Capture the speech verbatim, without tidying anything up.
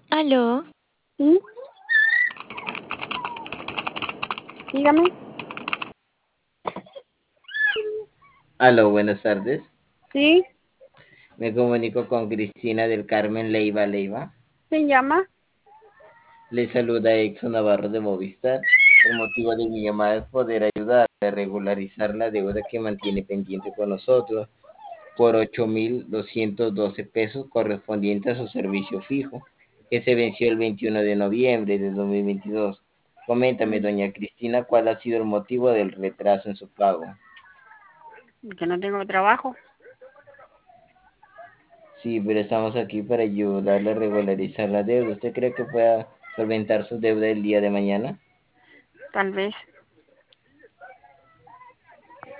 Aló, Sí, dígame. Aló, buenas tardes. Sí, Me comunico con Cristina del Carmen Leiva Leiva. ¿quién llama? Le saluda Exo Navarro de Movistar. El motivo de mi llamada es poder ayudarle a regularizar la deuda que mantiene pendiente con nosotros por ocho mil doscientos doce pesos correspondiente a su servicio fijo, que se venció el veintiuno de noviembre de dos mil veintidós. Coméntame, Mm, doña Cristina, cuál ha sido el motivo del retraso en su pago. Que no tengo trabajo, Sí, pero estamos aquí para ayudarle a regularizar la deuda. ¿Usted cree que pueda solventar su deuda el día de mañana? tal vez.